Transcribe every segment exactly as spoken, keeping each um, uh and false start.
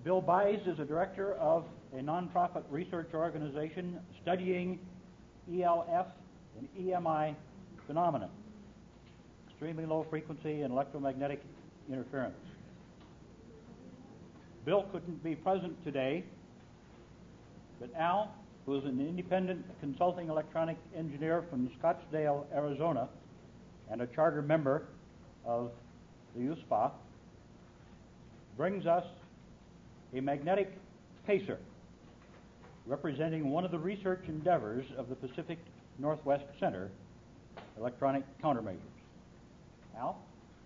Bill Buys is a director of a nonprofit research organization studying E L F and E M I phenomena, extremely low frequency and electromagnetic interference. Bill couldn't be present today, but Al, who is an independent consulting electronic engineer from Scottsdale, Arizona, and a charter member of the U S P A, brings us a magnetic pacer representing one of the research endeavors of the Pacific Northwest Center, electronic countermeasures. Al?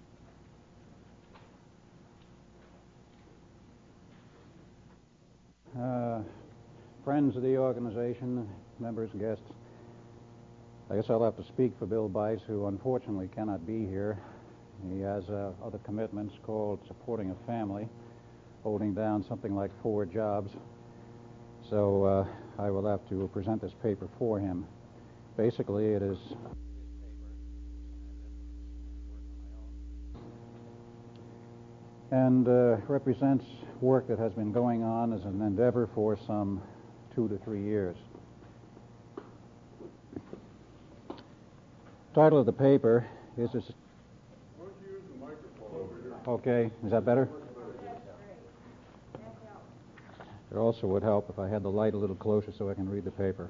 Uh, friends of the organization, members, guests, I guess I'll have to speak for Bill Buys, who unfortunately cannot be here. He has uh, other commitments called supporting a family, holding down something like four jobs. So uh, I will have to present this paper for him. Basically, it is and uh, represents work that has been going on as an endeavor for some two to three years. The title of the paper is this. Why don't you use the microphone over here? Okay, is that better? It also would help if I had the light a little closer so I can read the paper.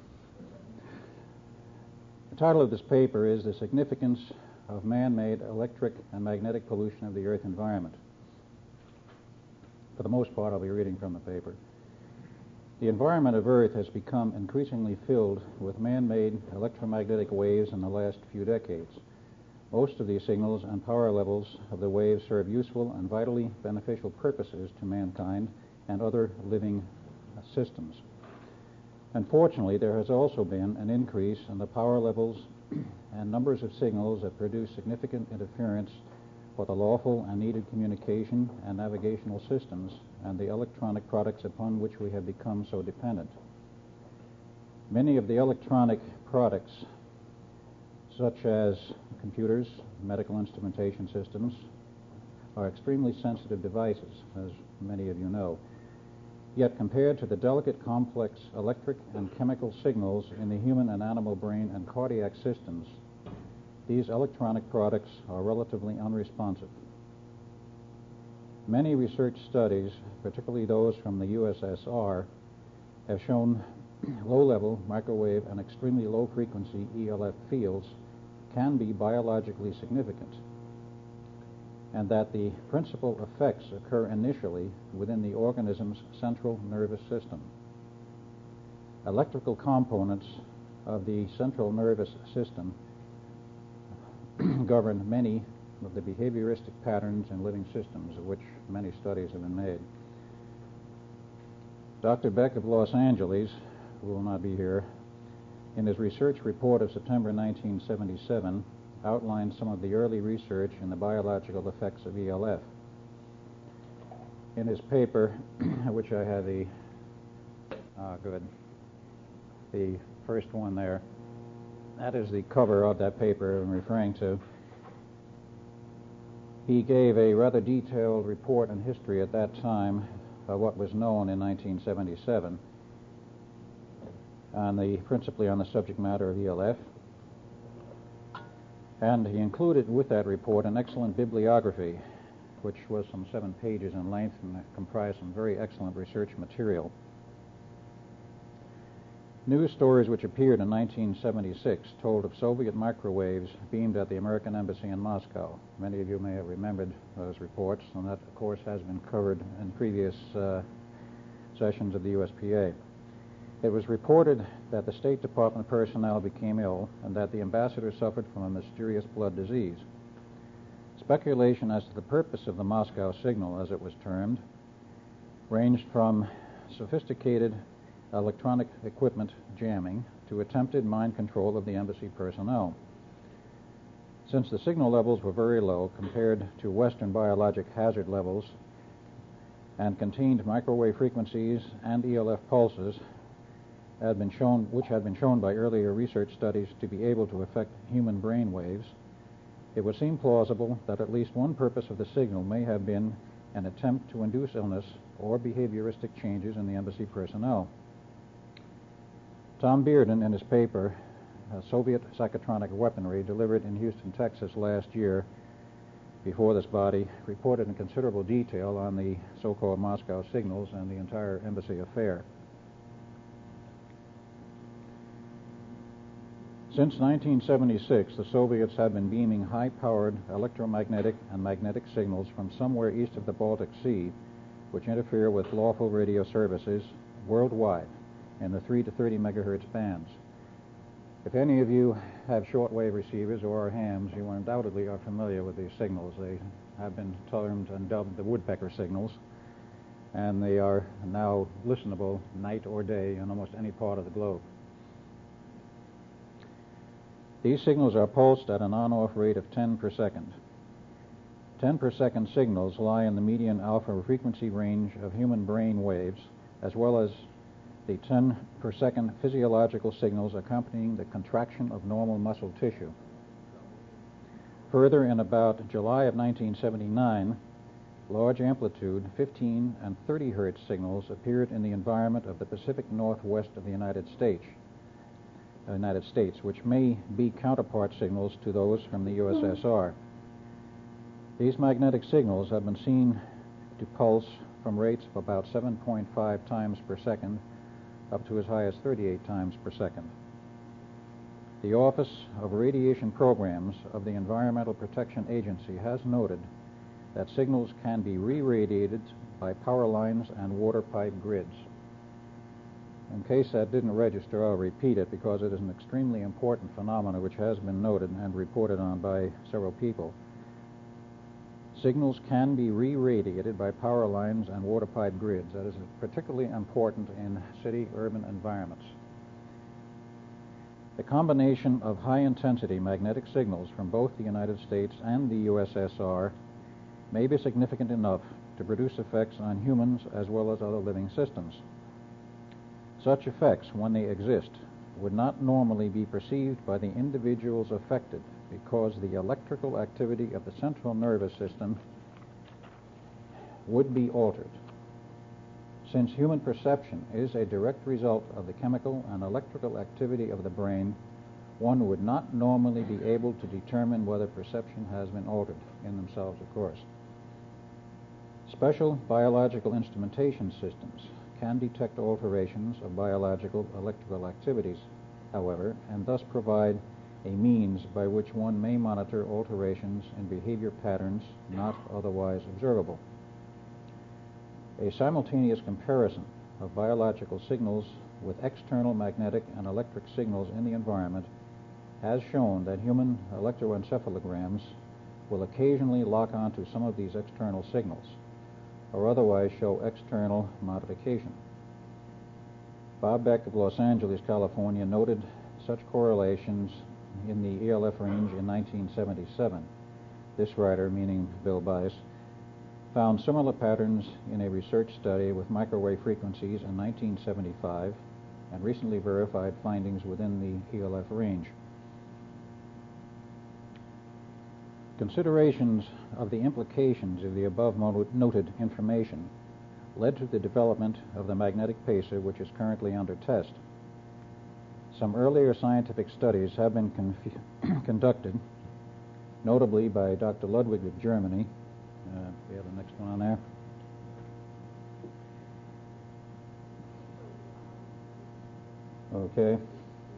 The title of this paper is The Significance of Man-Made Electric and Magnetic Pollution of the Earth Environment. For the most part, I'll be reading from the paper. The environment of Earth has become increasingly filled with man-made electromagnetic waves in the last few decades. Most of these signals and power levels of the waves serve useful and vitally beneficial purposes to mankind and other living systems. Unfortunately, there has also been an increase in the power levels and numbers of signals that produce significant interference for the lawful and needed communication and navigational systems and the electronic products upon which we have become so dependent. Many of the electronic products, such as computers, medical instrumentation systems, are extremely sensitive devices, as many of you know. Yet compared to the delicate, complex electric and chemical signals in the human and animal brain and cardiac systems, these electronic products are relatively unresponsive. Many research studies, particularly those from the U S S R, have shown low-level microwave and extremely low-frequency E L F fields can be biologically significant, and that the principal effects occur initially within the organism's central nervous system. Electrical components of the central nervous system govern many of the behavioristic patterns in living systems, of which many studies have been made. Doctor Beck of Los Angeles, who will not be here, in his research report of September nineteen seventy-seven, outlined some of the early research in the biological effects of E L F. In his paper, which I have the, ah, good, the first one there, that is the cover of that paper I'm referring to. He gave a rather detailed report and history at that time of what was known in nineteen seventy-seven, on the, principally on the subject matter of E L F. And he included with that report an excellent bibliography, which was some seven pages in length and comprised some very excellent research material. News stories which appeared in nineteen seventy-six told of Soviet microwaves beamed at the American Embassy in Moscow. Many of you may have remembered those reports, and that, of course, has been covered in previous uh, sessions of the U S P A. It was reported that the State Department personnel became ill and that the ambassador suffered from a mysterious blood disease. Speculation as to the purpose of the Moscow signal, as it was termed, ranged from sophisticated electronic equipment jamming to attempted mind control of the embassy personnel. Since the signal levels were very low compared to Western biologic hazard levels and contained microwave frequencies and E L F pulses, had been shown, which had been shown by earlier research studies to be able to affect human brain waves, it would seem plausible that at least one purpose of the signal may have been an attempt to induce illness or behavioristic changes in the embassy personnel. Tom Bearden, in his paper, uh, Soviet Psychotronic Weaponry, delivered in Houston, Texas last year before this body, reported in considerable detail on the so-called Moscow signals and the entire embassy affair. Since nineteen seventy-six, the Soviets have been beaming high-powered electromagnetic and magnetic signals from somewhere east of the Baltic Sea, which interfere with lawful radio services worldwide in the three to thirty megahertz bands. If any of you have shortwave receivers or are hams, you undoubtedly are familiar with these signals. They have been termed and dubbed the woodpecker signals, and they are now listenable night or day in almost any part of the globe. These signals are pulsed at an on-off rate of ten per second. ten per second signals lie in the median alpha frequency range of human brain waves, as well as the ten per second physiological signals accompanying the contraction of normal muscle tissue. Further, in about July of nineteen seventy-nine, large amplitude fifteen and thirty hertz signals appeared in the environment of the Pacific Northwest of the United States, uh, United States, which may be counterpart signals to those from the U S S R. These magnetic signals have been seen to pulse from rates of about seven point five times per second up to as high as thirty-eight times per second. The Office of Radiation Programs of the Environmental Protection Agency has noted that signals can be re-radiated by power lines and water pipe grids. In case that didn't register, I'll repeat it because it is an extremely important phenomenon which has been noted and reported on by several people. Signals can be re-radiated by power lines and water pipe grids. That is particularly important in city-urban environments. The combination of high-intensity magnetic signals from both the United States and the U S S R may be significant enough to produce effects on humans as well as other living systems. Such effects, when they exist, would not normally be perceived by the individuals affected because the electrical activity of the central nervous system would be altered. Since human perception is a direct result of the chemical and electrical activity of the brain, one would not normally be able to determine whether perception has been altered, in themselves, of course. Special biological instrumentation systems can detect alterations of biological electrical activities, however, and thus provide a means by which one may monitor alterations in behavior patterns not otherwise observable. A simultaneous comparison of biological signals with external magnetic and electric signals in the environment has shown that human electroencephalograms will occasionally lock onto some of these external signals or otherwise show external modification. Bob Beck of Los Angeles, California, noted such correlations in the E L F range in nineteen seventy-seven. This writer, meaning Bill Bice, found similar patterns in a research study with microwave frequencies in nineteen seventy-five and recently verified findings within the E L F range. Considerations of the implications of the above noted information led to the development of the magnetic pacer, which is currently under test. Some earlier scientific studies have been conducted, notably by Doctor Ludwig of Germany. Uh, we have the next one on there. Okay.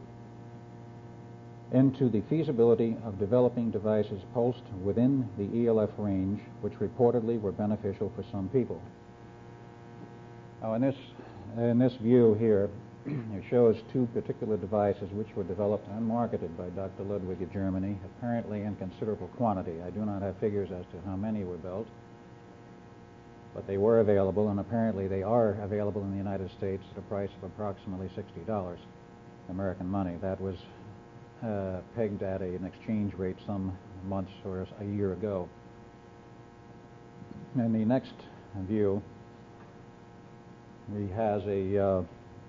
Into the feasibility of developing devices pulsed within the E L F range, which reportedly were beneficial for some people. Now, in this, in this view here, it shows two particular devices which were developed and marketed by Doctor Ludwig of Germany, apparently in considerable quantity. I do not have figures as to how many were built, but they were available, and apparently they are available in the United States at a price of approximately sixty dollars American money. That was uh, pegged at a, an exchange rate some months or a year ago. In the next view, he has a uh,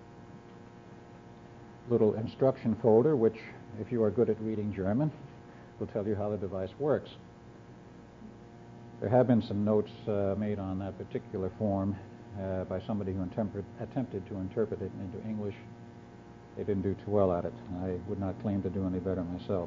little instruction folder, which, if you are good at reading German, will tell you how the device works. There have been some notes uh, made on that particular form uh, by somebody who interpret, attempted to interpret it into English. They didn't do too well at it. I would not claim to do any better myself.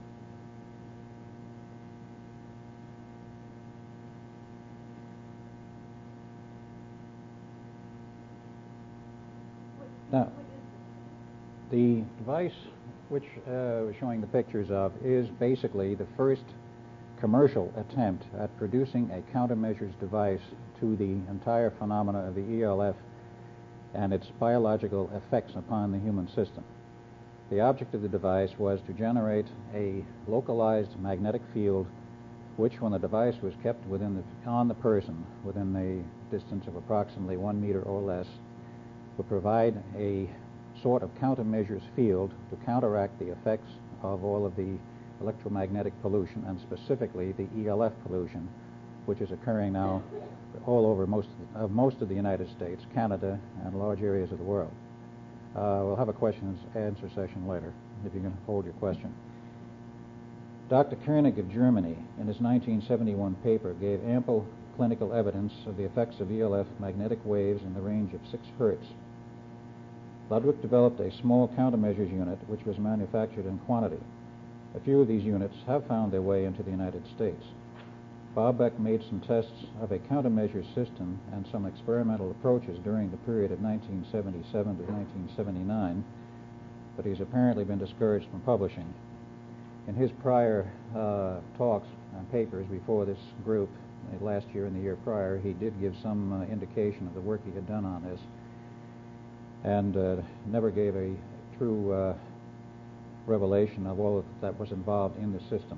Now, the device which uh, we're showing the pictures of is basically the first commercial attempt at producing a countermeasures device to the entire phenomena of the E L F and its biological effects upon the human system. The object of the device was to generate a localized magnetic field which, when the device was kept within the, on the person within a distance of approximately one meter or less, would provide a sort of countermeasures field to counteract the effects of all of the electromagnetic pollution, and specifically the E L F pollution, which is occurring now all over most of most of the United States, Canada, and large areas of the world. Uh, we'll have a questions answer session later, if you can hold your question. Doctor Koenig of Germany, in his nineteen seventy-one paper, gave ample clinical evidence of the effects of E L F magnetic waves in the range of six hertz. Ludwig developed a small countermeasures unit which was manufactured in quantity. A few of these units have found their way into the United States. Bobek made some tests of a countermeasures system and some experimental approaches during the period of nineteen seventy-seven to nineteen seventy-nine, but he's apparently been discouraged from publishing. In his prior uh, talks and papers before this group, uh, last year and the year prior, he did give some uh, indication of the work he had done on this, and uh, never gave a true uh, revelation of all that was involved in the system.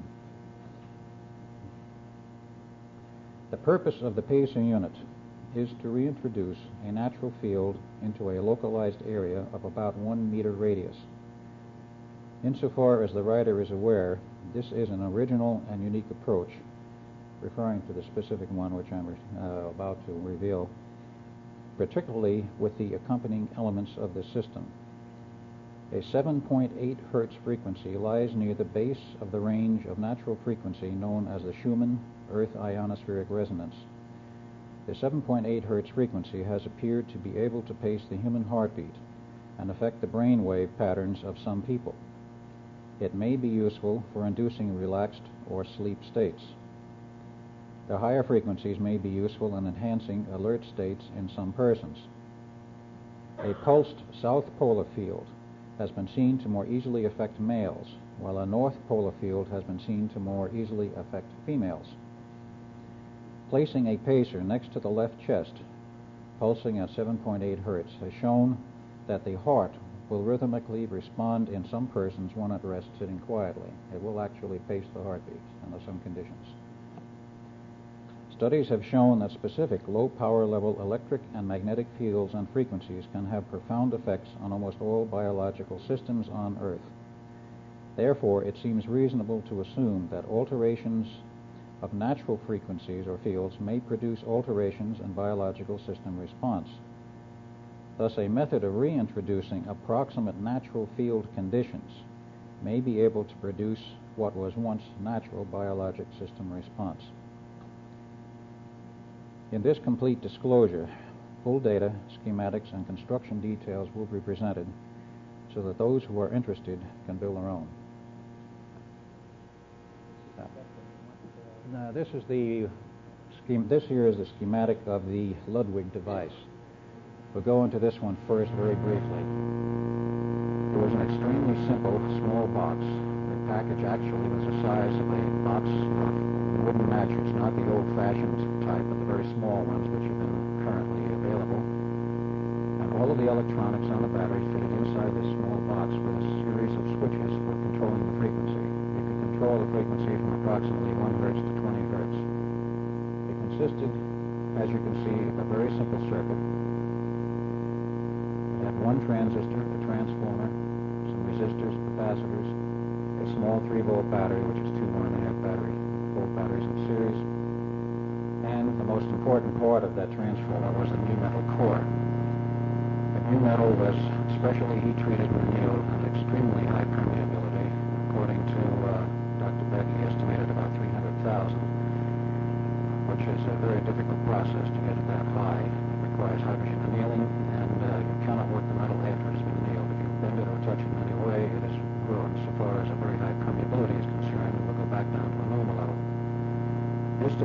The purpose of the PACER unit is to reintroduce a natural field into a localized area of about one meter radius. Insofar as the writer is aware, this is an original and unique approach, referring to the specific one which I'm uh, about to reveal, particularly with the accompanying elements of the system. A seven point eight hertz frequency lies near the base of the range of natural frequency known as the Schumann Earth ionospheric resonance. The seven point eight hertz frequency has appeared to be able to pace the human heartbeat and affect the brain wave patterns of some people. It may be useful for inducing relaxed or sleep states. The higher frequencies may be useful in enhancing alert states in some persons. A pulsed south polar field has been seen to more easily affect males, while a north polar field has been seen to more easily affect females. Placing a pacer next to the left chest, pulsing at seven point eight hertz, has shown that the heart will rhythmically respond in some persons when at rest sitting quietly. It will actually pace the heartbeat under some conditions. Studies have shown that specific low power level electric and magnetic fields and frequencies can have profound effects on almost all biological systems on Earth. Therefore, it seems reasonable to assume that alterations of natural frequencies or fields may produce alterations in biological system response. Thus, a method of reintroducing approximate natural field conditions may be able to produce what was once natural biologic system response. In this complete disclosure, full data, schematics, and construction details will be presented so that those who are interested can build their own. Now, this is the scheme. This here is the schematic of the Ludwig device. We'll go into this one first very briefly. It was an extremely simple, small box. The package actually was the size of a box of wooden matches, not the old-fashioned type, but the very small ones which have been currently available. And all of the electronics on the battery fitted inside this small box with a series of switches for controlling the frequency. You could control the frequency from approximately one hertz to twenty hertz. It consisted, as you can see, of a very simple circuit. It had one transistor, a transformer, some resistors, capacitors, a small three volt battery, which is two one and a half battery volt batteries in series, and the most important part of that transformer was the mu metal core. The mu metal was specially heat treated with annealed and extremely high permeability. According to uh, Doctor Beck, he estimated about three hundred thousand. When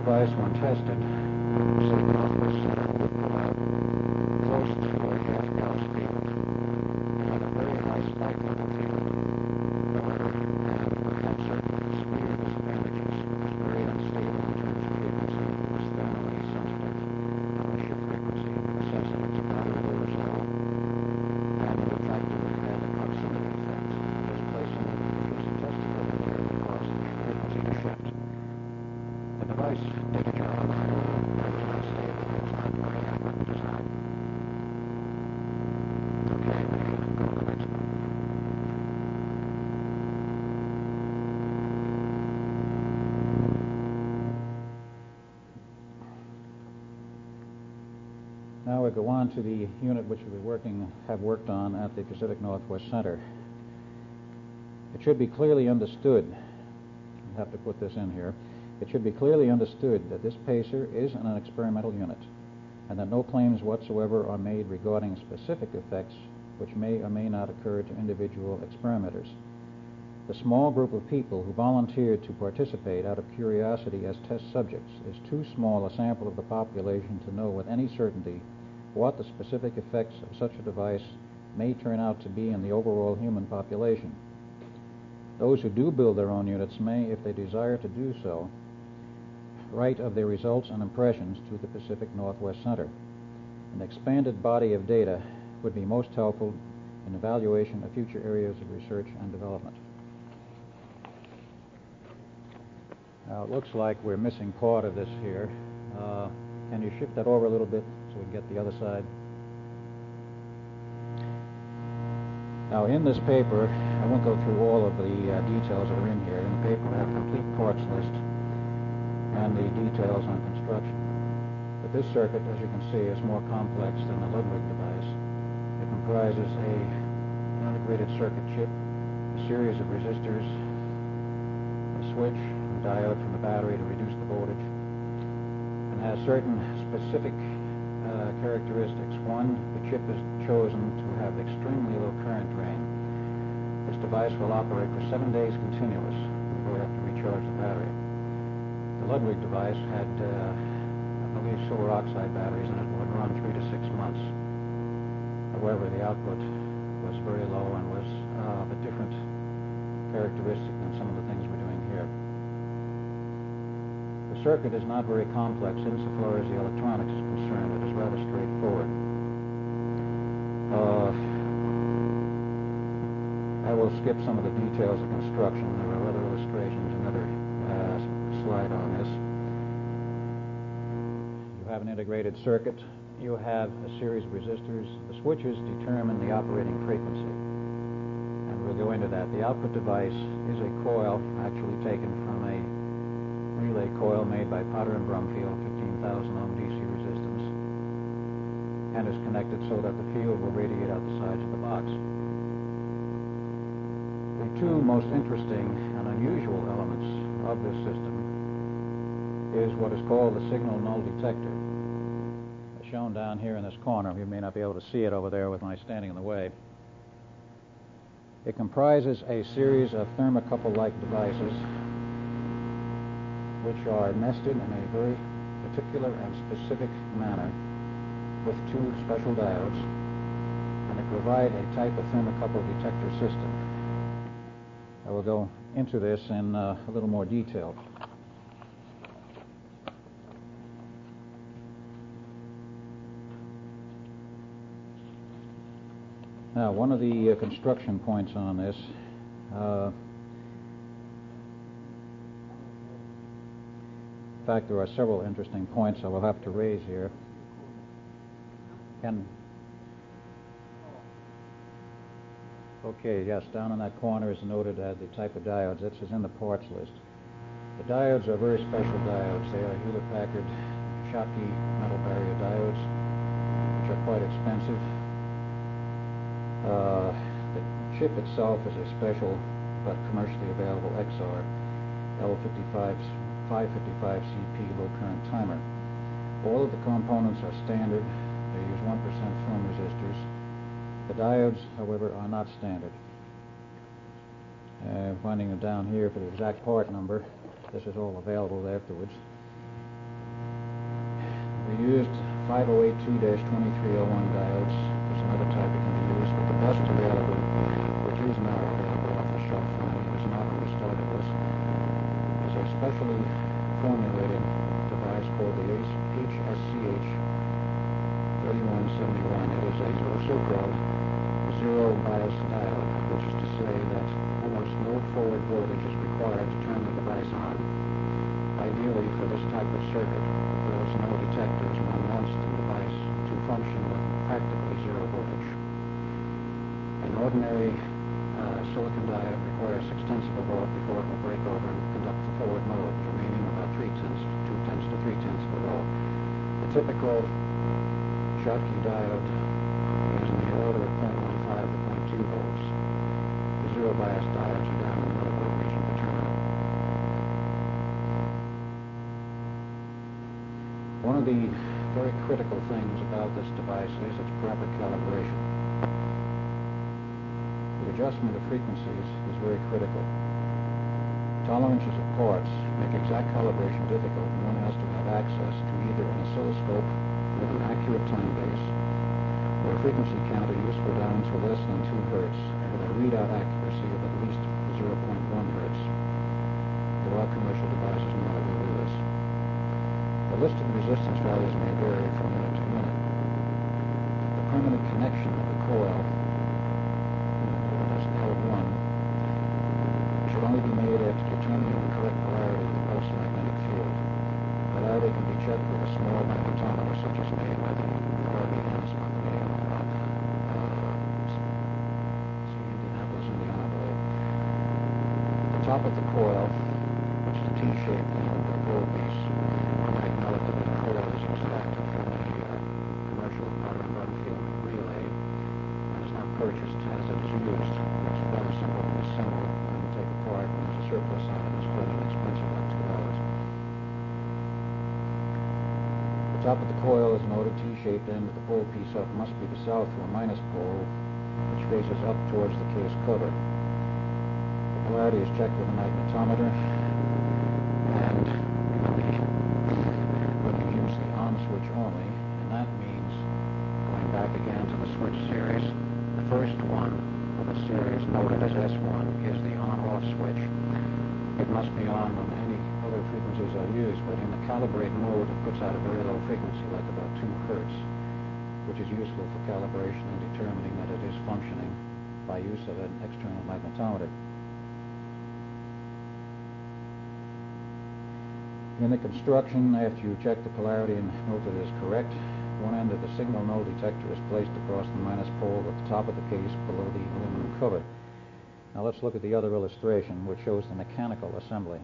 device, when tested, say Northwest Center, would go out close to a half Gauss field and had a very high spike level field. However, and with that circuit, severe disadvantages. It was very unstable in terms of frequency. It was thermally sensitive on the shift frequency, necessitated to battery overflow, and the fact that it had a proximity effect, displacing the producing testicle in there because of the frequency to shift. The device did a job, but it was unstable. It was not very accurate design. Okay, maybe go to the next one. Now we go on to the unit which we working, have worked on at the Pacific Northwest Center. It should be clearly understood, I have to put this in here, it should be clearly understood that this PACER is an experimental unit and that no claims whatsoever are made regarding specific effects which may or may not occur to individual experimenters. The small group of people who volunteered to participate out of curiosity as test subjects is too small a sample of the population to know with any certainty what the specific effects of such a device may turn out to be in the overall human population. Those who do build their own units may, if they desire to do so, write of their results and impressions to the Pacific Northwest Center. An expanded body of data would be most helpful in evaluation of future areas of research and development. Now, it looks like we're missing part of this here. Uh, can you shift that over a little bit so we can get the other side? Now, in this paper, I won't go through all of the uh, details that are in here. In the paper, I have a complete parts list and the details on construction. But this circuit, as you can see, is more complex than the Ludwig device. It comprises a integrated circuit chip, a series of resistors, a switch, a diode from the battery to reduce the voltage, and has certain specific uh, characteristics. One, the chip is chosen to have extremely low current drain. This device will operate for seven days continuous before we have to recharge the battery. The Ludwig device had, uh, I believe, silver oxide batteries in it that would run three to six months. However, the output was very low and was uh, of a different characteristic than some of the things we're doing here. The circuit is not very complex insofar as the electronics is concerned. It is rather straightforward. Uh, I will skip some of the details of construction. There are other illustrations, another uh, slide on this. You have an integrated circuit. You have a series of resistors. The switches determine the operating frequency. And we'll go into that. The output device is a coil actually taken from a relay coil made by Potter and Brumfield, fifteen thousand ohm D C resistance, and is connected so that the field will radiate out the sides of the box. The two most interesting and unusual elements of this system is what is called the signal null detector. As shown down here in this corner, you may not be able to see it over there with my standing in the way. It comprises a series of thermocouple-like devices which are nested in a very particular and specific manner with two special diodes, and they provide a type of thermocouple detector system. I will go into this in uh, a little more detail. Now, one of the uh, construction points on this, uh, in fact, there are several interesting points I will have to raise here. Can Okay, yes, down in that corner is noted uh, the type of diodes. This is in the parts list. The diodes are very special diodes. They are Hewlett-Packard Schottky metal barrier diodes, which are quite expensive. Uh, the chip itself is a special but commercially available X R L fifty-five five fifty-five C P low current timer. All of the components are standard. They use one percent film resistors. The diodes, however, are not standard. Uh, finding them down here for the exact part number. This is all available afterwards. We used five oh eight two dash twenty-three oh one diodes. There's another type that can be used, but the best available, which is now available off the shelf and was not when we started this, is a specially formulated device called the H S C H thirty-one seventy-one. It is a so-called zero bias diode, which is to say that almost no forward voltage is required to turn the device on. Ideally, for this type of circuit, there is no detectors. One wants the device to function with practically zero voltage. An ordinary uh, silicon diode requires six tenths of a volt before it will break over and conduct the forward mode, remaining about three tenths, two tenths to three tenths of a volt. The typical Schottky diode is in the order of zero point one five to zero point two volts. The zero bias diodes are down in the millivolt region per terminal. One of the very critical things about this device is its proper calibration. The adjustment of frequencies is very critical. Tolerances of parts make exact calibration difficult, and one has to have access to either an oscilloscope with an accurate time base or a frequency counter useful down to less than two hertz with a readout accuracy of at least zero point one hertz. There are commercial devices now that will do this. The listed resistance values may vary from minute to minute. The permanent connection of the coil, known as L one, should only be made after determining the correct polarity of the pulse magnetic field. Polarity can be checked with a small magnetometer, such as made by the R B N's company of uh, Indianapolis, Indiana. The top of the coil, which is the T-shaped end of the gold piece, one might note that the coil is extracted from a uh, commercial powder and button field relay and is not purchased as it is used. It's rather simple to assemble and to take apart, and there's a surplus on it. It's quite inexpensive, like two dollars. The top of the coil is an ordered T-shaped end of the pole piece up must be the south or minus pole, which faces up towards the case cover. The polarity is checked with a magnetometer, and when we, when we use the on switch only, and that means going back again to the switch series. The first one of the series, noted as S one, is the on-off switch. It must be on when any other frequencies are used, but in the calibrate mode, it puts out a very low frequency, like about two hertz, which is useful for calibration and determining that it is functioning by use of an external magnetometer. In the construction, after you check the polarity and note that it is correct, one end of the signal null detector is placed across the minus pole at the top of the case below the aluminum cover. Now let's look at the other illustration, which shows the mechanical assembly.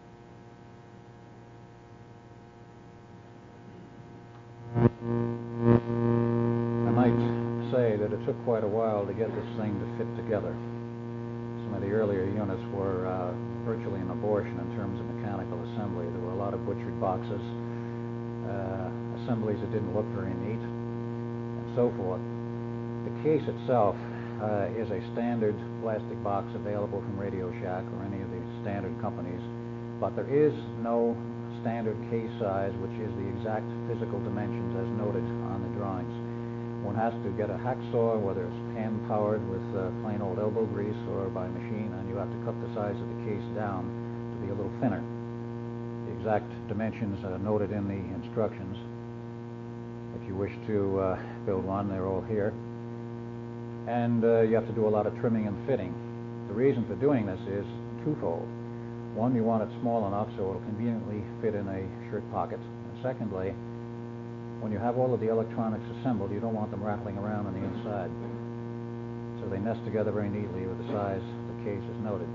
I might say that it took quite a while to get this thing to fit together. Some of the earlier units were uh, virtually an abortion in terms of mechanical assembly. There were a lot of butchered boxes, uh, assemblies that didn't look very neat, and so forth. The case itself uh, is a standard plastic box available from Radio Shack or any of the standard companies, but there is no standard case size, which is the exact physical dimensions as noted on the drawings. One has to get a hacksaw, whether it's hand-powered with uh, plain old elbow grease or by machine, and you have to cut the size of the case down to be a little thinner. The exact dimensions are noted in the instructions. If you wish to uh, build one, they're all here. And uh, you have to do a lot of trimming and fitting. The reason for doing this is twofold. One, you want it small enough so it'll conveniently fit in a shirt pocket. And secondly, when you have all of the electronics assembled, you don't want them rattling around on the inside. So they nest together very neatly with the size the case is noted.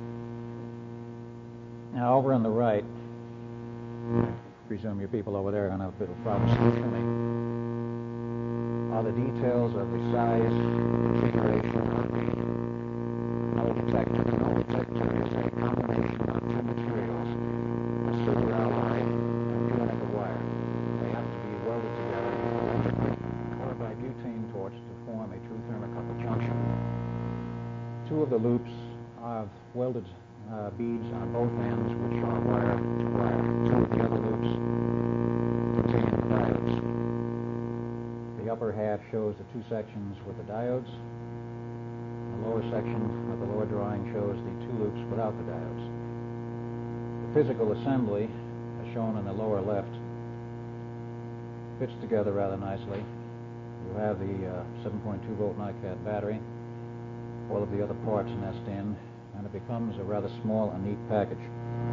Now over on the right, I presume you people over there are going to have a bit of problems with trimming, are the details of the size, configuration of the null detector. The null detector is a combination of two materials, a silver alloy and pure nickel wire. They have to be welded together electrically or by butane torch to form a true thermocouple junction. Two of the loops have welded uh, beads on both ends, which are wire to wire. Two of the other loops contain the diodes. The upper half shows the two sections with the diodes. The lower section of the lower drawing shows the two loops without the diodes. The physical assembly, as shown in the lower left, fits together rather nicely. You have the uh, seven point two volt NiCad battery. All of the other parts nest in, and it becomes a rather small and neat package.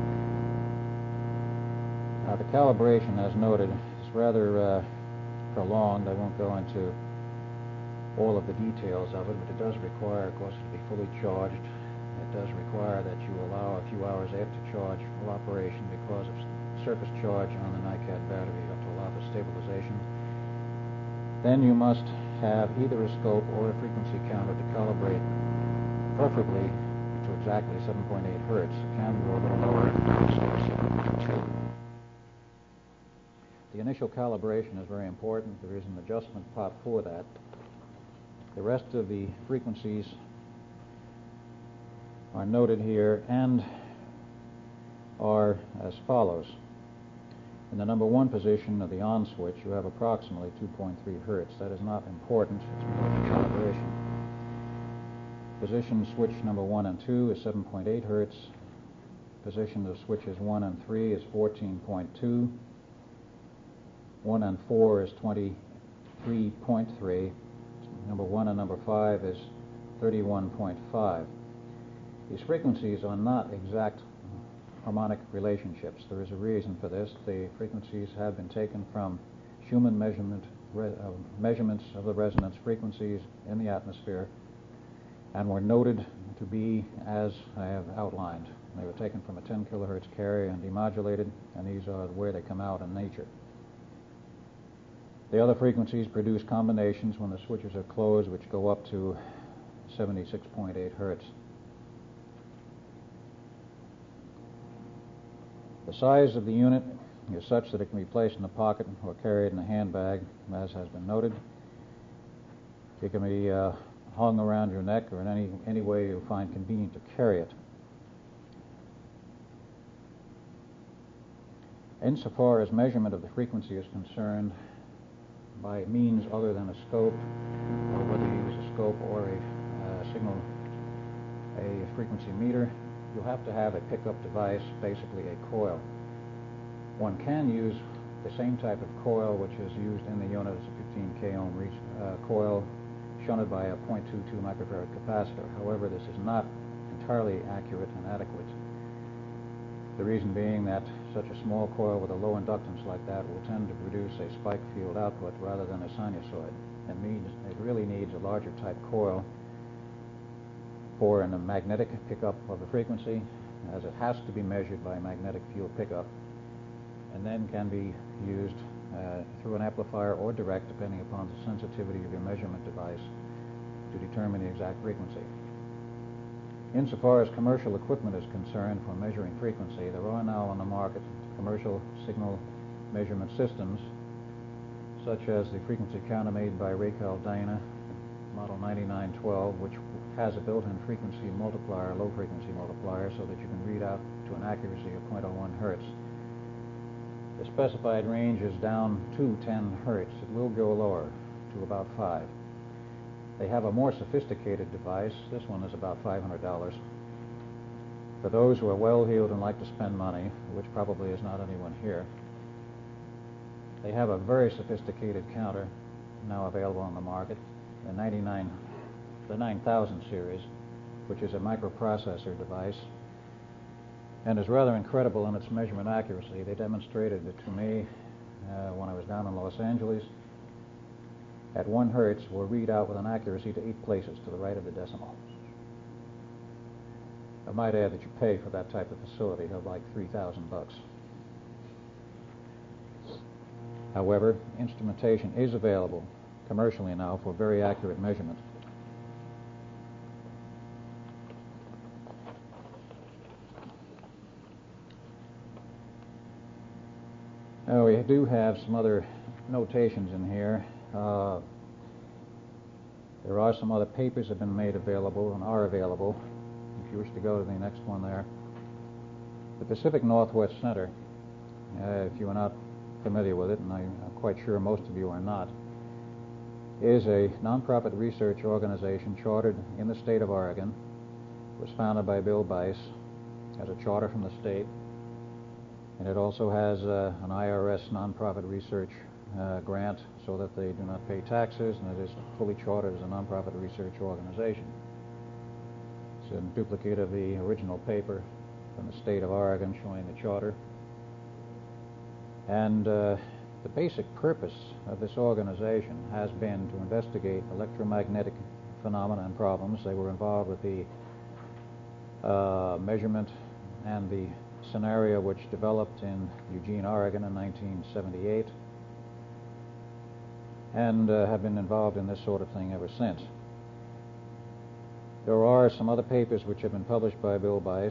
Now, the calibration, as noted, is rather uh, prolonged. I won't go into all of the details of it, but it does require, of course, to be fully charged. It does require that you allow a few hours after charge full operation because of surface charge on the NiCad battery. You have to allow for stabilization. Then you must have either a scope or a frequency counter to calibrate, preferably to exactly seven point eight hertz. It can go a little lower to seven point two. The initial calibration is very important. There is an adjustment pot for that. The rest of the frequencies are noted here and are as follows. In the number one position of the on switch, you have approximately two point three hertz. That is not important. It's more of a calibration. Position switch number one and two is seven point eight hertz. Position of switches one and three is fourteen point two. one and four is twenty-three point three. Number one and number five is thirty-one point five. These frequencies are not exact harmonic relationships. There is a reason for this. The frequencies have been taken from Schumann measurement, re, uh, measurements of the resonance frequencies in the atmosphere and were noted to be as I have outlined. They were taken from a ten kilohertz carrier and demodulated, and these are where they come out in nature. The other frequencies produce combinations when the switches are closed, which go up to seventy-six point eight hertz. The size of the unit is such that it can be placed in a pocket or carried in a handbag, as has been noted. It can be uh, hung around your neck or in any, any way you find convenient to carry it. Insofar as measurement of the frequency is concerned, by means other than a scope, or whether you use a scope or a uh, signal, a frequency meter, you'll have to have a pickup device, basically a coil. One can use the same type of coil which is used in the unit as a fifteen K ohm reach, uh, coil shunted by a zero point two two microfarad capacitor. However, this is not entirely accurate and adequate. The reason being that such a small coil with a low inductance like that will tend to produce a spike field output rather than a sinusoid. It means it really needs a larger type coil for a magnetic pickup of the frequency, as it has to be measured by magnetic field pickup, and then can be used uh, through an amplifier or direct, depending upon the sensitivity of your measurement device, to determine the exact frequency. Insofar as commercial equipment is concerned for measuring frequency, there are now on the market commercial signal measurement systems, such as the frequency counter made by Racal Dyna, model ninety-nine twelve, which has a built-in frequency multiplier, low frequency multiplier, so that you can read out to an accuracy of zero point zero one hertz. The specified range is down to ten hertz. It will go lower to about five. They have a more sophisticated device. This one is about five hundred dollars. For those who are well-heeled and like to spend money, which probably is not anyone here, they have a very sophisticated counter now available on the market, the ninety-nine, the nine thousand series, which is a microprocessor device, and is rather incredible in its measurement accuracy. They demonstrated it to me uh, when I was down in Los Angeles. At one hertz will read out with an accuracy to eight places to the right of the decimal. I might add that you pay for that type of facility of like three thousand bucks. However, instrumentation is available commercially now for very accurate measurement. Now, we do have some other notations in here. Uh, there are some other papers that have been made available and are available, if you wish to go to the next one there. The Pacific Northwest Center, uh, if you are not familiar with it, and I, I'm quite sure most of you are not, is a nonprofit research organization chartered in the state of Oregon. It was founded by Bill Bice, has a charter from the state, and it also has uh, an I R S nonprofit research uh, grant so that they do not pay taxes, and it is fully chartered as a nonprofit research organization. It's a duplicate of the original paper from the state of Oregon showing the charter. And uh, the basic purpose of this organization has been to investigate electromagnetic phenomena and problems. They were involved with the uh, measurement and the scenario which developed in Eugene, Oregon in nineteen seventy-eight, and uh, have been involved in this sort of thing ever since. There are some other papers which have been published by Bill Bice.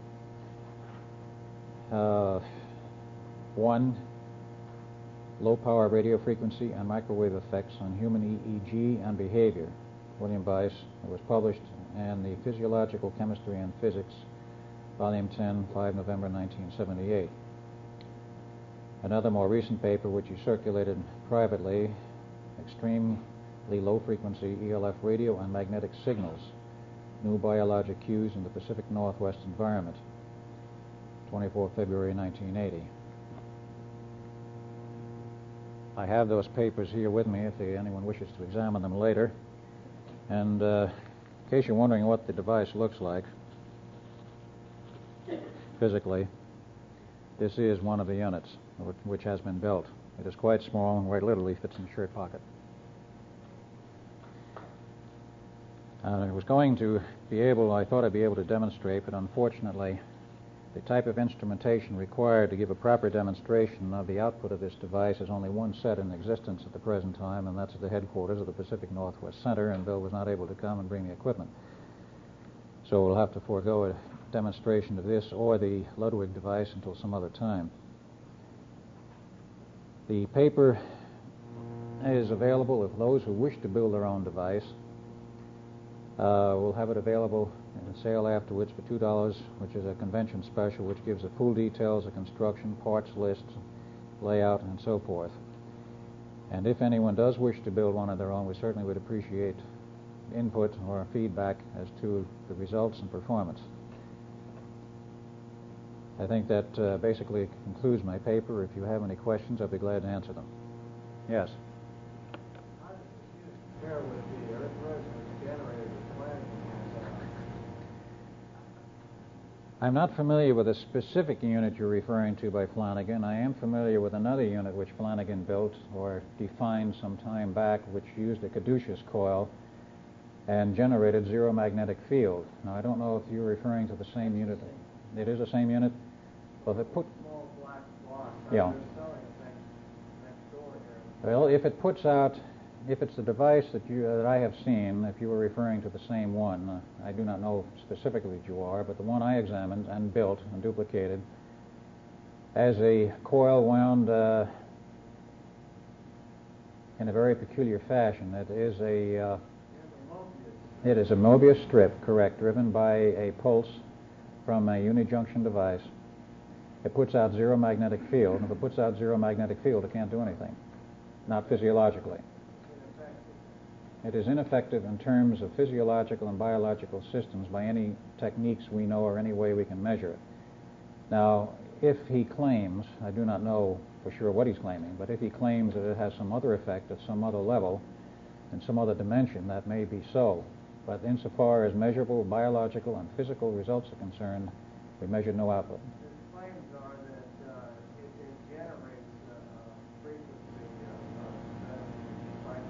Uh, one, Low Power Radio Frequency and Microwave Effects on Human E E G and Behavior, William Bice. It was published in the Physiological Chemistry and Physics, Volume ten, five November nineteen seventy-eight. Another more recent paper which he circulated privately, Extremely Low Frequency E L F Radio and Magnetic Signals, New Biologic Cues in the Pacific Northwest Environment, twenty-fourth February nineteen eighty. I have those papers here with me if anyone wishes to examine them later. And uh, in case you're wondering what the device looks like physically, this is one of the units which has been built. It is quite small and quite literally fits in the shirt pocket. Uh, I was going to be able, I thought I'd be able to demonstrate, but unfortunately the type of instrumentation required to give a proper demonstration of the output of this device is only one set in existence at the present time, and that's at the headquarters of the Pacific Northwest Center, and Bill was not able to come and bring the equipment. So we'll have to forego a demonstration of this or the Ludwig device until some other time. The paper is available if those who wish to build their own device. Uh, we'll have it available in a sale afterwards for two dollars, which is a convention special, which gives the full details of construction, parts list, layout, and so forth. And if anyone does wish to build one of their own, we certainly would appreciate input or feedback as to the results and performance. I think that uh, basically concludes my paper. If you have any questions, I'll be glad to answer them. Yes? How does this use compare with the Earth resonance generator that Flanagan has? I'm not familiar with a specific unit you're referring to by Flanagan. I am familiar with another unit which Flanagan built or defined some time back, which used a caduceus coil and generated zero magnetic field. Now, I don't know if you're referring to the same unit. It is the same unit? Well, if it put... Small black block. Yeah. They're selling it next, next door here. Well, if it puts out, if it's the device that you uh, that I have seen, if you were referring to the same one, uh, I do not know specifically that you are, but the one I examined and built and duplicated as a coil wound uh, in a very peculiar fashion. It is a uh, it is a Mobius strip, correct, driven by a pulse from a unijunction device. It puts out zero magnetic field, and if it puts out zero magnetic field, it can't do anything, not physiologically. It is ineffective in terms of physiological and biological systems by any techniques we know or any way we can measure it. Now, if he claims, I do not know for sure what he's claiming, but if he claims that it has some other effect at some other level, in some other dimension, that may be so. But insofar as measurable biological and physical results are concerned, we measured no output. His claims are that uh, it, it generates uh, frequency of uh,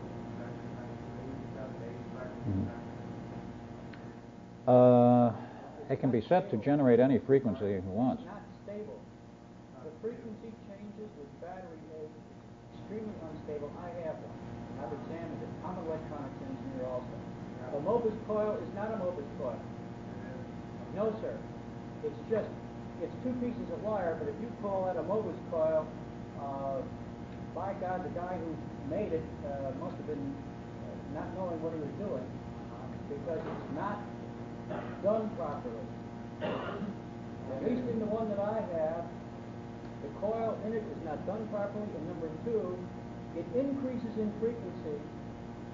Uh, it can be set to generate any frequency it wants. Not stable. The frequency changes with battery age. Extremely unstable. I have one. I've examined it. I'm an electronics engineer also. A Mobius coil is not a Mobius coil. No, sir. It's just, it's two pieces of wire, but if you call that a Mobius coil, uh, by God, the guy who made it uh, must have been uh, not knowing what he was doing, because it's not done properly. At least in the one that I have, the coil in it is not done properly, and number two, it increases in frequency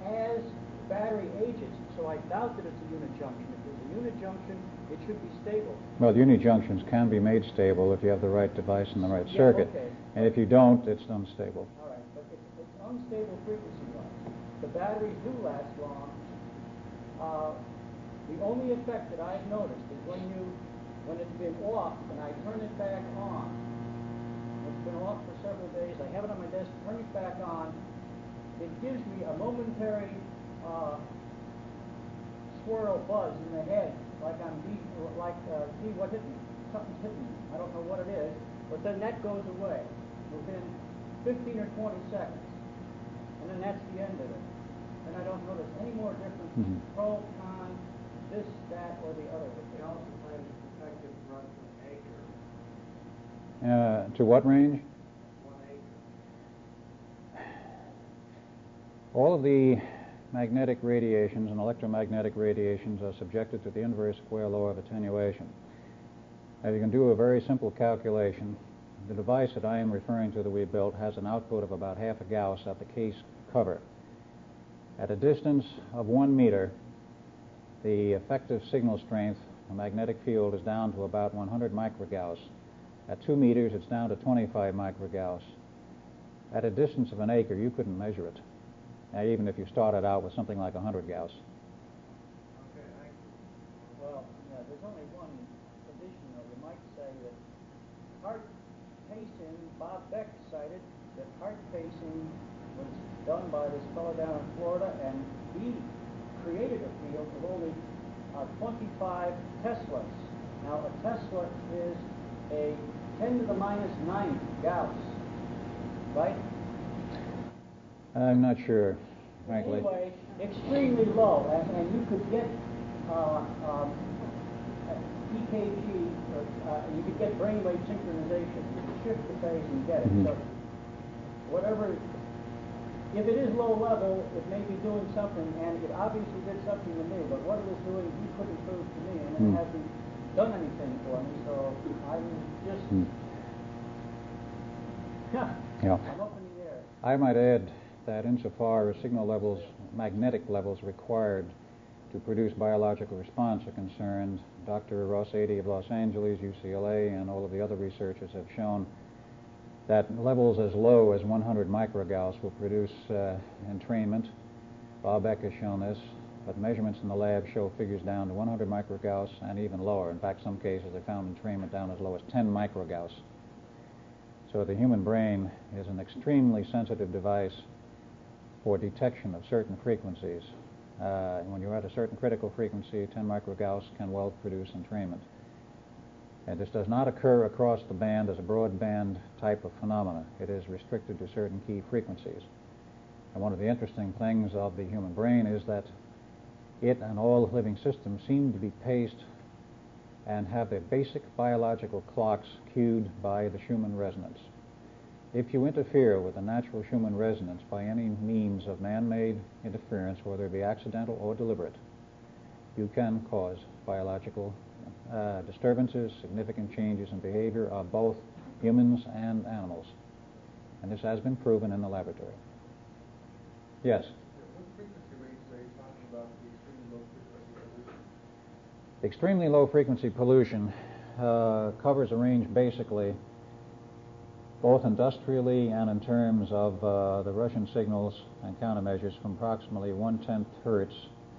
battery ages, so I doubt that it's a unit junction. If it's a unit junction, it should be stable. Well, unit junctions can be made stable if you have the right device and the right Yeah, circuit. okay. And if you don't, it's unstable. All right, but it's, it's unstable frequency-wise. The batteries do last long. Uh, the only effect that I've noticed is when you, when it's been off and I turn it back on. It's been off for several days. I have it on my desk, turn it back on. It gives me a momentary uh, swirl buzz in the head, like I'm deep, like, uh, gee, what hit me? Something's hitting me. I don't know what it is, but then that goes away within fifteen or twenty seconds, and then that's the end of it. And I don't notice any more difference, Mhm. pro, con, this, that, or the other. It also claims it's effective for up to an acre. Uh, to what range? One acre. All of the magnetic radiations and electromagnetic radiations are subjected to the inverse square law of attenuation. Now you can do a very simple calculation. The device that I am referring to that we built has an output of about half a Gauss at the case cover. At a distance of one meter, the effective signal strength, the magnetic field, is down to about one hundred microgauss. At two meters, it's down to twenty-five microgauss. At a distance of an acre, you couldn't measure it. Now, even if you started out with something like one hundred Gauss. Okay, thank you. Well, yeah, there's only one condition, though. You might say that heart pacing, Bob Beck cited that heart pacing was done by this fellow down in Florida, and he created a field of only uh, twenty-five Teslas. Now, a Tesla is a ten to the minus ninth Gauss, right? I'm not sure, frankly. Anyway, extremely low, and, and you could get uh, um, E K G, or, uh, you could get brainwave synchronization. You could shift the phase and get it. Mhm. So, whatever, if it is low level, it may be doing something, and it obviously did something to me. But what it was doing, he couldn't prove to me, and Mm. it hasn't done anything for me. So I'm just, Mm. yeah, Yeah. I'm up in the air. I might add that insofar as signal levels, magnetic levels required to produce biological response are concerned, Doctor Ross Adey of Los Angeles, U C L A, and all of the other researchers have shown that levels as low as one hundred microgauss will produce uh, entrainment. Bob Beck has shown this, but measurements in the lab show figures down to one hundred microgauss and even lower. In fact, some cases they found entrainment down as low as ten microgauss. So the human brain is an extremely sensitive device for detection of certain frequencies. Uh, when you're at a certain critical frequency, ten microgauss can well produce entrainment. And this does not occur across the band as a broadband type of phenomena. It is restricted to certain key frequencies. And one of the interesting things of the human brain is that it and all living systems seem to be paced and have their basic biological clocks cued by the Schumann resonance. If you interfere with the natural Schumann resonance by any means of man-made interference, whether it be accidental or deliberate, you can cause biological uh, disturbances, significant changes in behavior of both humans and animals. And this has been proven in the laboratory. Yes? What frequency range are you talking about, the extremely low frequency pollution? The extremely low frequency pollution uh, covers a range basically both industrially and in terms of uh, the Russian signals and countermeasures from approximately one-tenth hertz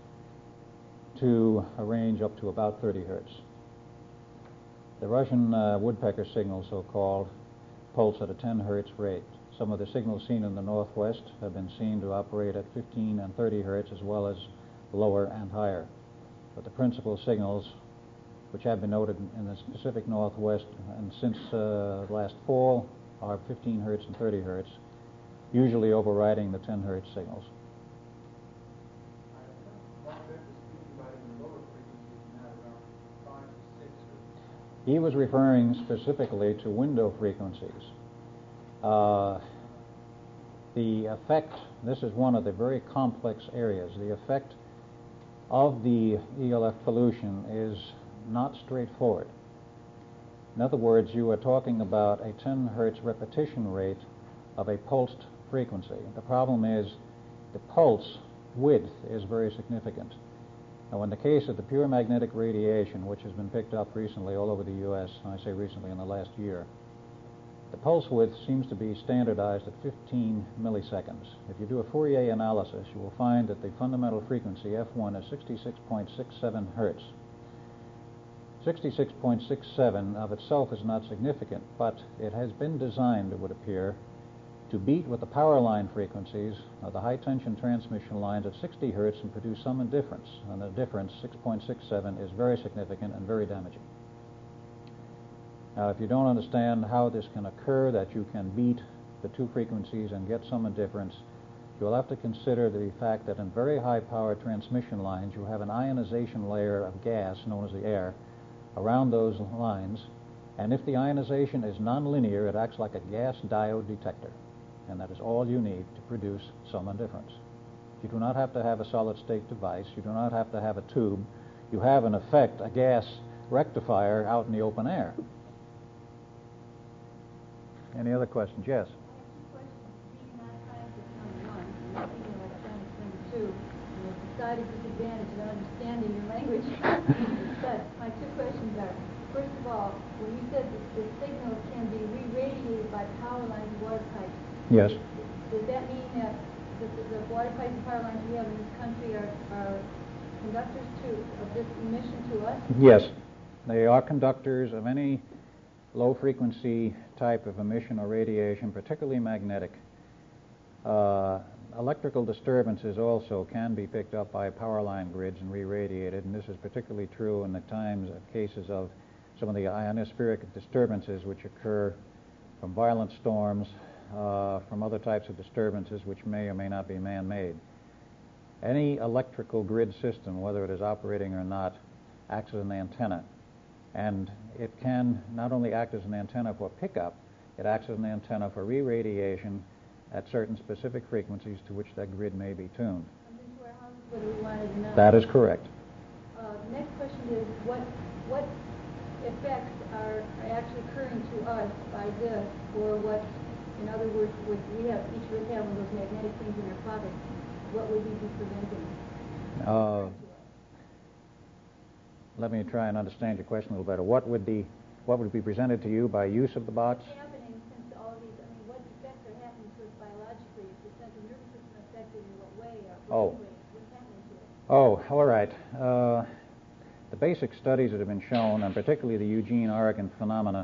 to a range up to about thirty hertz. The Russian uh, woodpecker signal, so-called, pulse at a ten hertz rate. Some of the signals seen in the northwest have been seen to operate at fifteen and thirty hertz, as well as lower and higher. But the principal signals, which have been noted in the Pacific Northwest and since uh, last fall, are fifteen hertz and thirty hertz, usually overriding the ten hertz signals. He was referring specifically to window frequencies. Uh, the effect, this is one of the very complex areas, the effect of the E L F pollution is not straightforward. In other words, you are talking about a ten hertz repetition rate of a pulsed frequency. The problem is the pulse width is very significant. Now, in the case of the pure magnetic radiation, which has been picked up recently all over the U S, and I say recently in the last year, the pulse width seems to be standardized at fifteen milliseconds. If you do a Fourier analysis, you will find that the fundamental frequency, F one, is sixty-six point six seven hertz. sixty-six point six seven of itself is not significant, but it has been designed, it would appear, to beat with the power line frequencies of the high-tension transmission lines at sixty hertz and produce some indifference. And the difference, six point six seven, is very significant and very damaging. Now, if you don't understand how this can occur, that you can beat the two frequencies and get some indifference, you'll have to consider the fact that in very high-power transmission lines, you have an ionization layer of gas, known as the air, around those lines, and if the ionization is nonlinear, it acts like a gas diode detector, and that is all you need to produce some indifference. You do not have to have a solid-state device. You do not have to have a tube. You have, in effect, a gas rectifier out in the open air. Any other questions? Yes? I have two questions. Being not scientist number one, and speaking electronics number two, and the decided disadvantage of understanding your language. But my two questions are, first of all, when you said that the signal can be re-radiated by power lines and water pipes, Yes. does that mean that the, the water pipes and power lines we have in this country are, are conductors to of this emission to us? Yes. They are conductors of any low-frequency type of emission or radiation, particularly magnetic. Uh, electrical disturbances also can be picked up by power line grids and re-radiated, and this is particularly true in the times of cases of some of the ionospheric disturbances which occur from violent storms, uh, from other types of disturbances which may or may not be man-made. Any electrical grid system, whether it is operating or not, acts as an antenna. And it can not only act as an antenna for pickup, it acts as an antenna for re-radiation at certain specific frequencies to which that grid may be tuned. Comes into our houses whether we want it or not. That is correct. Uh, next question is, what what effects are, are actually occurring to us by this, or what, in other words, would we have, each of us have one of those magnetic things in our pocket, what would we be preventing? Uh, let me try and understand your question a little better. What would be what would be presented to you by use of the box? What's happening since all of these, I mean, what effects are happening to us biologically? Is the central nervous system affected in what way? Or Oh. brain waves? What's happening to it? Oh, all right. Uh, the basic studies that have been shown, and particularly the Eugene-Oregon phenomena,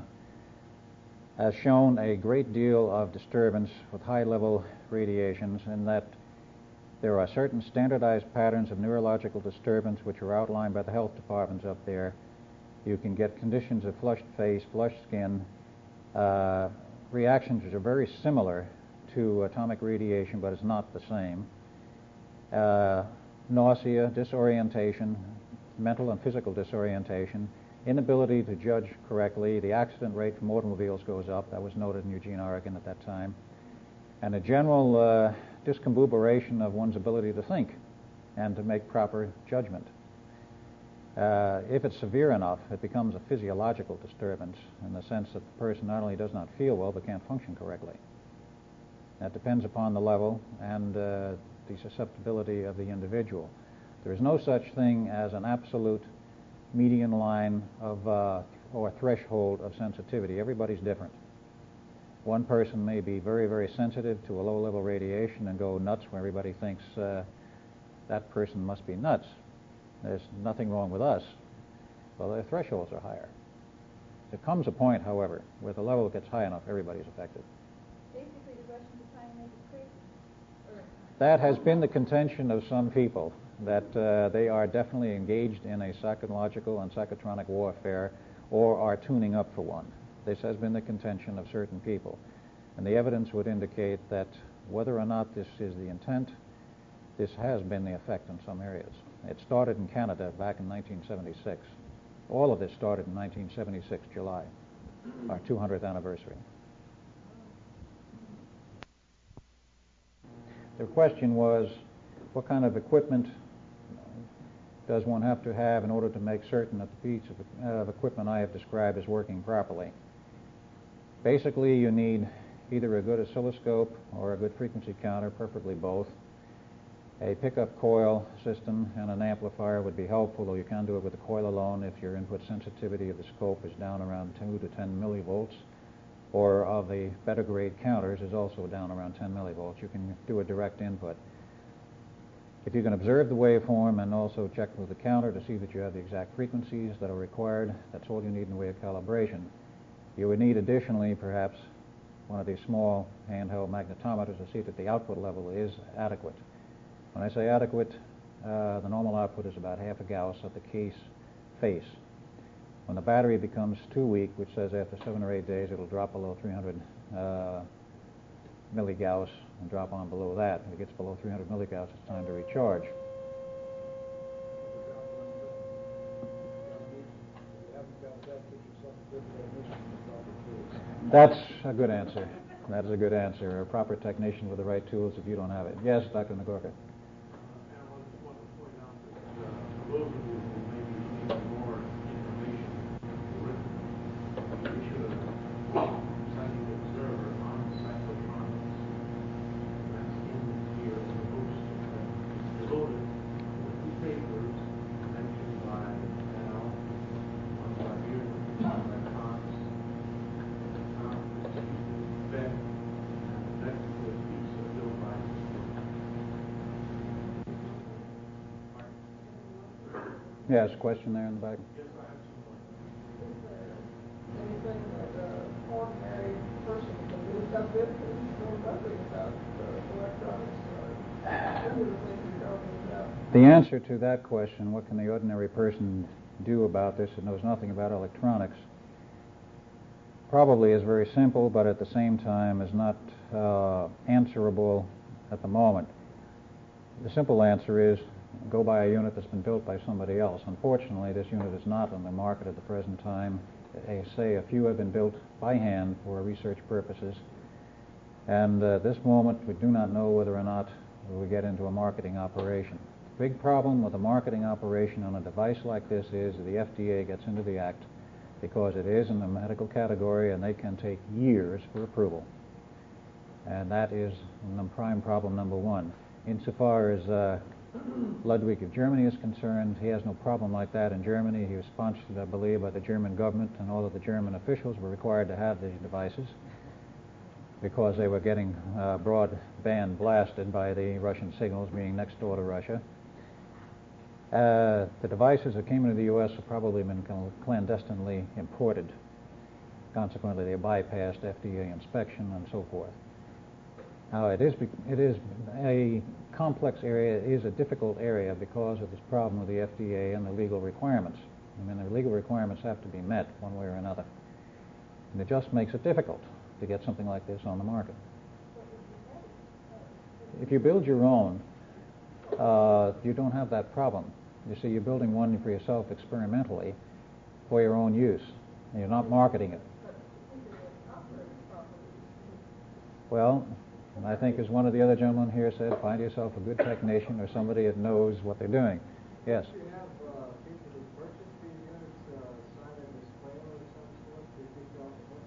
has shown a great deal of disturbance with high-level radiations, in that there are certain standardized patterns of neurological disturbance which are outlined by the health departments up there. You can get conditions of flushed face, flushed skin, uh, reactions which are very similar to atomic radiation, but it's not the same. Uh, nausea, disorientation, mental and physical disorientation, inability to judge correctly. The accident rate from automobiles goes up. That was noted in Eugene, Oregon at that time. And a general uh, discombobulation of one's ability to think and to make proper judgment. Uh, if it's severe enough, it becomes a physiological disturbance in the sense that the person not only does not feel well, but can't function correctly. That depends upon the level and uh, the susceptibility of the individual. There is no such thing as an absolute median line of uh, or threshold of sensitivity. Everybody's different. One person may be very, very sensitive to a low-level radiation and go nuts where everybody thinks uh, that person must be nuts. There's nothing wrong with us. Well, their thresholds are higher. There comes a point, however, where the level gets high enough, everybody's affected. Basically, the Russians are trying to make us crazy. Or That has been the contention of some people, that uh, they are definitely engaged in a psychological and psychotronic warfare or are tuning up for one. This has been the contention of certain people. And the evidence would indicate that whether or not this is the intent, this has been the effect in some areas. It started in Canada back in nineteen seventy-six. All of this started in nineteen seventy-six, July, our two hundredth anniversary. The question was, what kind of equipment does one have to have in order to make certain that the piece of, uh, of equipment I have described is working properly? Basically, you need either a good oscilloscope or a good frequency counter, preferably both. A pickup coil system and an amplifier would be helpful, though you can't do it with a coil alone if your input sensitivity of the scope is down around two to ten millivolts, or of the better grade counters is also down around ten millivolts. You can do a direct input. If you can observe the waveform and also check with the counter to see that you have the exact frequencies that are required, that's all you need in the way of calibration. You would need additionally perhaps one of these small handheld magnetometers to see that the output level is adequate. When I say adequate, uh, the normal output is about half a Gauss at the case face. When the battery becomes too weak, which says after seven or eight days it'll drop below three hundred uh, milligauss and drop on below that. If it gets below three hundred milligauss, it's time to recharge. That's a good answer. That is a good answer. A proper technician with the right tools if you don't have it. Yes, Doctor Nagorka. Yes, question there in the back. Yes, I have some more. Is there anything that an ordinary person can do about this? Because we're wondering about uh, electronics. Uh, some of the things you're talking about. The answer to that question, what can the ordinary person do about this that knows nothing about electronics, probably is very simple, but at the same time is not uh, answerable at the moment. The simple answer is go buy a unit that's been built by somebody else. Unfortunately, this unit is not on the market at the present time. I say a few have been built by hand for research purposes, and uh, at this moment we do not know whether or not we get into a marketing operation. The big problem with a marketing operation on a device like this is that the F D A gets into the act because it is in the medical category and they can take years for approval. And that is the prime problem number one. Insofar as uh, Ludwig of Germany is concerned, he has no problem like that in Germany. He was sponsored, I believe, by the German government, and all of the German officials were required to have these devices because they were getting uh, broadband blasted by the Russian signals being next door to Russia. Uh, the devices that came into the U S have probably been clandestinely imported. Consequently, they bypassed F D A inspection and so forth. Now, it is, it is a complex area, it is a difficult area because of this problem with the F D A and the legal requirements. I mean, the legal requirements have to be met one way or another. And it just makes it difficult to get something like this on the market. If you build your own, uh, you don't have that problem. You see, you're building one for yourself experimentally for your own use. And you're not marketing it. Well, and I think, as one of the other gentlemen here said, find yourself a good technician or somebody that knows what they're doing. Yes? Do you have uh, people who purchase these units uh, sign a disclaimer of some sort to keep you off the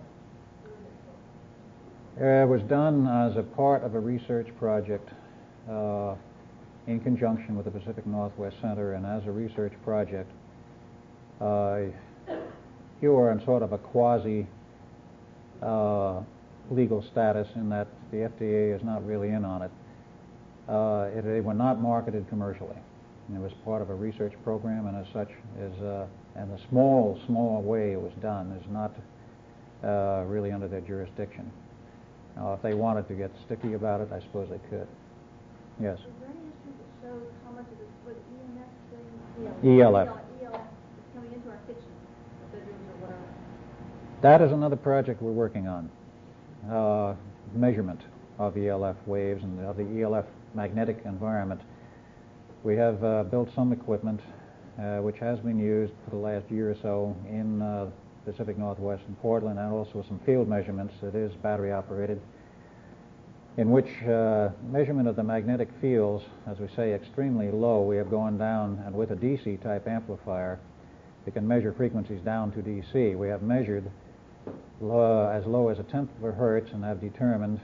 hook on that? It was done as a part of a research project uh, in conjunction with the Pacific Northwest Center, and as a research project, uh, you are in sort of a quasi uh, legal status in that the F D A is not really in on it. Uh, it they were not marketed commercially. And it was part of a research program, and as such, is uh, and the small, small way it was done is not uh, really under their jurisdiction. Now, if they wanted to get sticky about it, I suppose they could. Yes? Is there any history that shows how much of this was E M F thing? E L F. E L F is coming into our kitchens, our bedrooms, or whatever. That is another project we're working on. Uh, measurement of E L F waves and of the E L F magnetic environment. We have uh, built some equipment uh, which has been used for the last year or so in uh, Pacific Northwest and Portland, and also some field measurements that is battery operated, in which uh, measurement of the magnetic fields, as we say, extremely low. We have gone down, and with a D C type amplifier, we can measure frequencies down to D C. We have measured low, as low as a tenth of a hertz, and have determined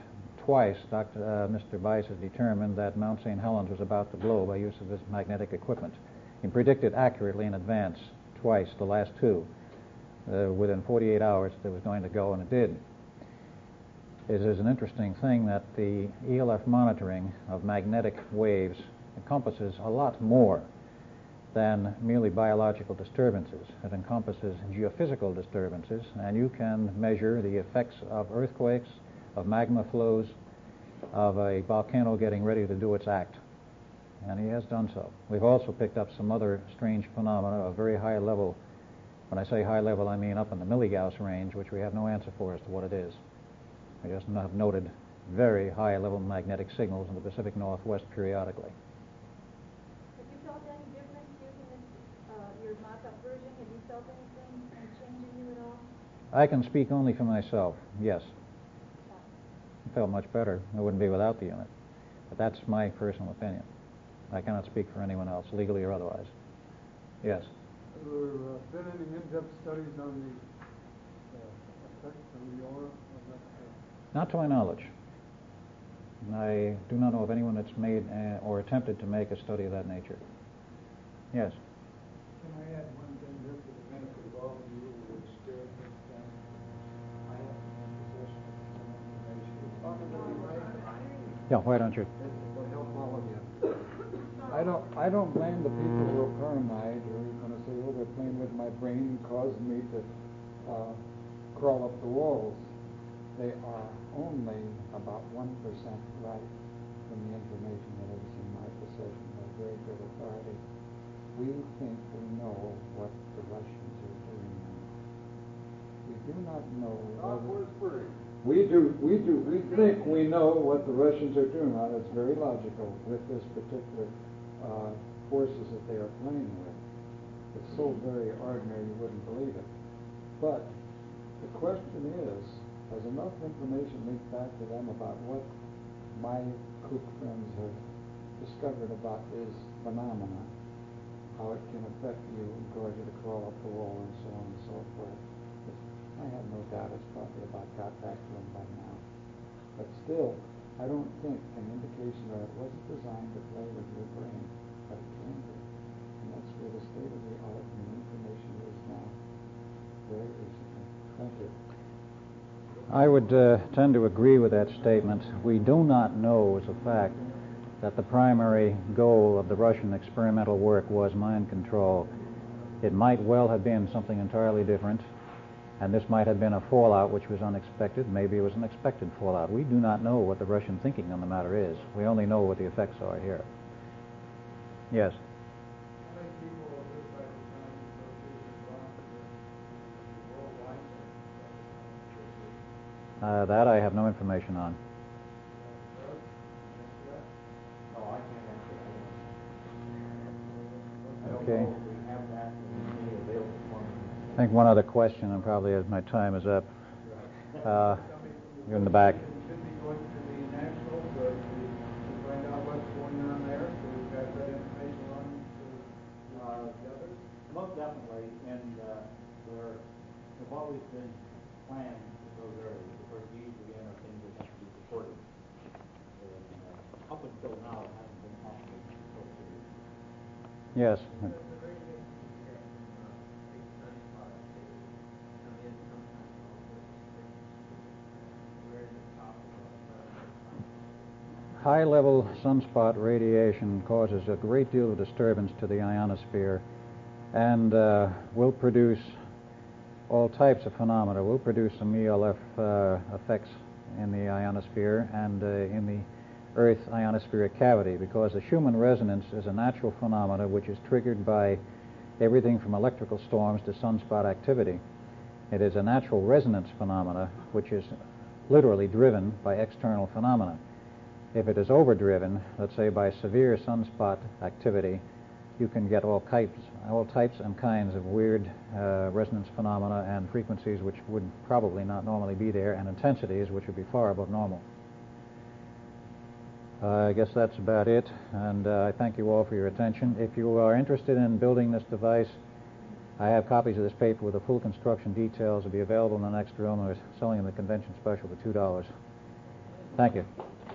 twice, Doctor Uh, Mister Bice has determined that Mount Saint Helens was about to blow by use of this magnetic equipment. He predicted accurately in advance, twice, the last two, uh, within forty-eight hours that it was going to go, and it did. It is an interesting thing that the E L F monitoring of magnetic waves encompasses a lot more than merely biological disturbances. It encompasses geophysical disturbances, and you can measure the effects of earthquakes, of magma flows, of a volcano getting ready to do its act. And he has done so. We've also picked up some other strange phenomena of very high level. When I say high level, I mean up in the milligauss range, which we have no answer for as to what it is. We just have noted very high level magnetic signals in the Pacific Northwest periodically. Have you felt any difference using this, uh, your mock-up version? Have you felt anything, any change in you at all? I can speak only for myself, yes. I felt much better. I wouldn't be without the unit. But that's my personal opinion. I cannot speak for anyone else, legally or otherwise. Yes? Have there uh, been any in-depth studies on the uh, effects of the aura of that? Uh, Not to my knowledge. I do not know of anyone that's made uh, or attempted to make a study of that nature. Yes? Can I add one thing here for the benefit of all of you who would stare at this thing? I have in possession of some information. Yeah, why don't you? It will help all of you. I don't, I don't blame the people who are paranoid or are going to say, oh, they're playing with my brain and causing me to uh, crawl up the walls. They are only about one percent right from the information that is in my possession by very good authority. We think we know what the Russians are doing now. We do not know whether... We do, we do, we think we know what the Russians are doing now. That's very logical with this particular uh, forces that they are playing with. It's so very ordinary you wouldn't believe it. But the question is, has enough information leaked back to them about what my kook friends have discovered about this phenomena, how it can affect you and cause you to crawl up the wall and so on and so forth. I have no doubt it's probably about got back to them by now. But still, I don't think an indication that it wasn't designed to play with your brain, but it can be. And that's where the state of the art and the information is now, very recently. Thank you. I would uh, tend to agree with that statement. We do not know as a fact that the primary goal of the Russian experimental work was mind control. It might well have been something entirely different, and this might have been a fallout which was unexpected. Maybe it was an expected fallout. We do not know what the Russian thinking on the matter is. We only know what the effects are here. Yes? How many people of this type of time associated worldwide? Uh, that I have no information on. No, I can't answer that. I don't Okay. know if we have that in any available form. I think one other question, and probably as my time is up. Uh, you're in the back. We should be going to the national to, to find out what's going on there, so we've got that information on to uh, the others. Most definitely, and uh, there have always been plans in those areas. Of course, these again are things that have to be supported. And uh, up until now, it hasn't been possible to support it. Yes. High-level sunspot radiation causes a great deal of disturbance to the ionosphere and uh, will produce all types of phenomena. Will produce some E L F uh, effects in the ionosphere and uh, in the Earth ionospheric cavity, because the Schumann resonance is a natural phenomena which is triggered by everything from electrical storms to sunspot activity. It is a natural resonance phenomena which is literally driven by external phenomena. If it is overdriven, let's say by severe sunspot activity, you can get all types, all types and kinds of weird uh, resonance phenomena and frequencies which would probably not normally be there, and intensities which would be far above normal. Uh, I guess that's about it, and uh, I thank you all for your attention. If you are interested in building this device, I have copies of this paper with the full construction details. Will be available in the next room. We're selling in the convention special for two dollars. Thank you.